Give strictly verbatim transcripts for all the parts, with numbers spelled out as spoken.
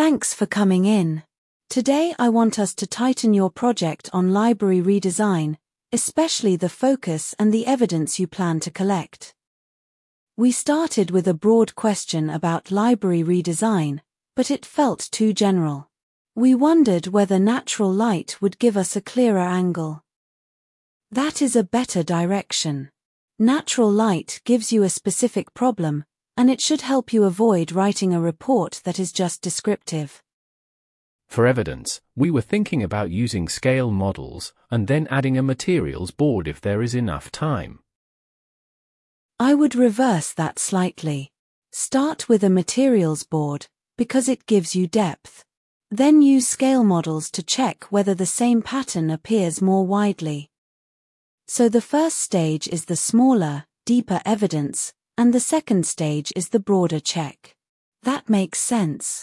Thanks for coming in. Today I want us to tighten your project on library redesign, especially the focus and the evidence you plan to collect. We started with a broad question about library redesign, but it felt too general. We wondered whether natural light would give us a clearer angle. That is a better direction. Natural light gives you a specific problem, and it should help you avoid writing a report that is just descriptive. For evidence, we were thinking about using scale models and then adding a materials board if there is enough time. I would reverse that slightly. Start with a materials board, because it gives you depth. Then use scale models to check whether the same pattern appears more widely. So the first stage is the smaller, deeper evidence, and the second stage is the broader check. That makes sense.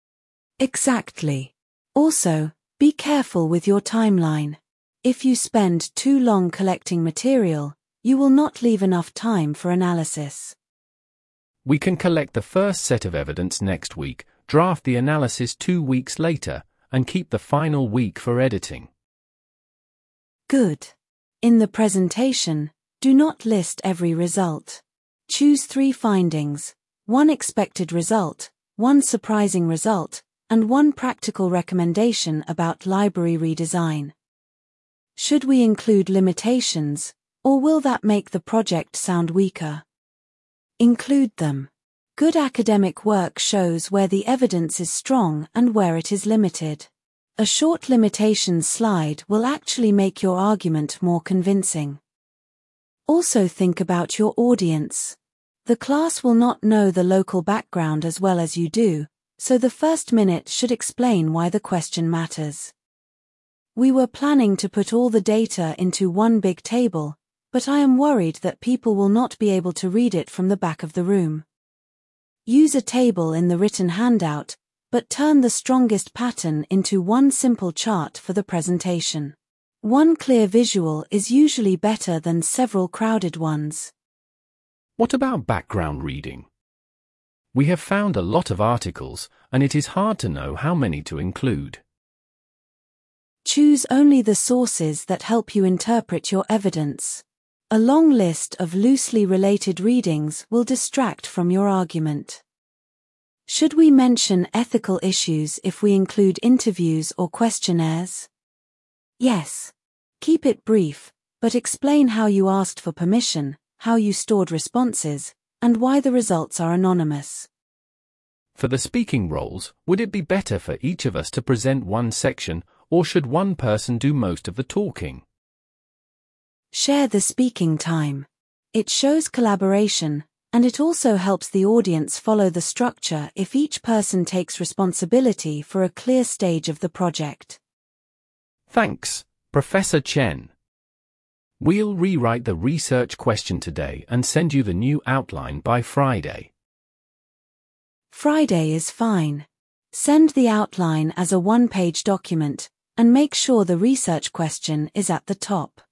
Exactly. Also, be careful with your timeline. If you spend too long collecting material, you will not leave enough time for analysis. We can collect the first set of evidence next week, draft the analysis two weeks later, and keep the final week for editing. Good. In the presentation, do not list every result. Choose three findings, one expected result, one surprising result, and one practical recommendation about library redesign. Should we include limitations, or will that make the project sound weaker? Include them. Good academic work shows where the evidence is strong and where it is limited. A short limitations slide will actually make your argument more convincing. Also think about your audience. The class will not know the local background as well as you do, so the first minute should explain why the question matters. We were planning to put all the data into one big table, but I am worried that people will not be able to read it from the back of the room. Use a table in the written handout, but turn the strongest pattern into one simple chart for the presentation. One clear visual is usually better than several crowded ones. What about background reading? We have found a lot of articles, and it is hard to know how many to include. Choose only the sources that help you interpret your evidence. A long list of loosely related readings will distract from your argument. Should we mention ethical issues if we include interviews or questionnaires? Yes. Keep it brief, but explain how you asked for permission, how you stored responses, and why the results are anonymous. For the speaking roles, would it be better for each of us to present one section, or should one person do most of the talking? Share the speaking time. It shows collaboration, and it also helps the audience follow the structure if each person takes responsibility for a clear stage of the project. Thanks, Professor Chen. We'll rewrite the research question today and send you the new outline by Friday. Friday is fine. Send the outline as a one-page document, and make sure the research question is at the top.